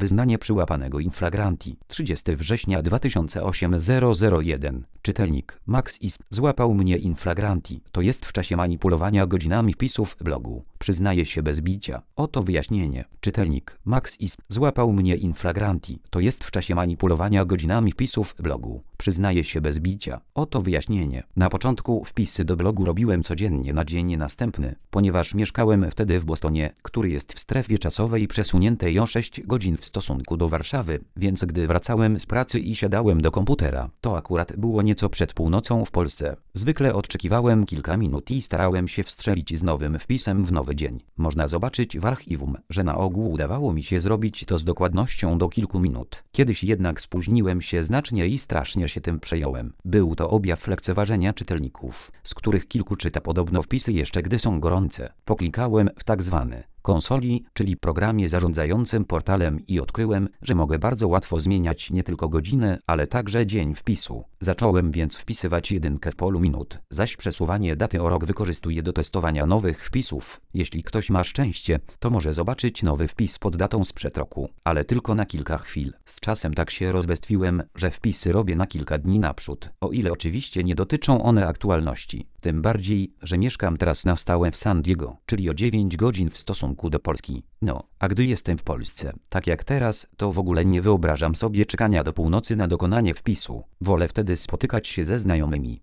Wyznanie przyłapanego in flagranti. 30 września 2008 001. Czytelnik Max Is złapał mnie in flagranti. To jest w czasie manipulowania godzinami wpisów w blogu. Przyznaję się bez bicia. Oto wyjaśnienie. Czytelnik Max Is złapał mnie in flagranti. To jest w czasie manipulowania godzinami wpisów w blogu. Przyznaję się bez bicia. Oto wyjaśnienie. Na początku wpisy do blogu robiłem codziennie na dzień następny, ponieważ mieszkałem wtedy w Bostonie, który jest w strefie czasowej przesuniętej o 6 godzin w stosunku do Warszawy, więc gdy wracałem z pracy i siadałem do komputera, to akurat było nieco przed północą w Polsce. Zwykle odczekiwałem kilka minut i starałem się wstrzelić z nowym wpisem w nowy dzień. Można zobaczyć w archiwum, że na ogół udawało mi się zrobić to z dokładnością do kilku minut. Kiedyś jednak spóźniłem się znacznie i strasznie się tym przejąłem. Był to objaw lekceważenia czytelników, z których kilku czyta podobno wpisy jeszcze gdy są gorące. Poklikałem w tak zwany konsoli, czyli programie zarządzającym portalem i odkryłem, że mogę bardzo łatwo zmieniać nie tylko godzinę, ale także dzień wpisu. Zacząłem więc wpisywać jedynkę w polu minut, zaś przesuwanie daty o rok wykorzystuję do testowania nowych wpisów. Jeśli ktoś ma szczęście, to może zobaczyć nowy wpis pod datą sprzed roku, ale tylko na kilka chwil. Z czasem tak się rozbestwiłem, że wpisy robię na kilka dni naprzód, o ile oczywiście nie dotyczą one aktualności. Tym bardziej, że mieszkam teraz na stałe w San Diego, czyli o 9 godzin w stosunku do Polski. No, a gdy jestem w Polsce, tak jak teraz, to w ogóle nie wyobrażam sobie czekania do północy na dokonanie wpisu. Wolę wtedy spotykać się ze znajomymi.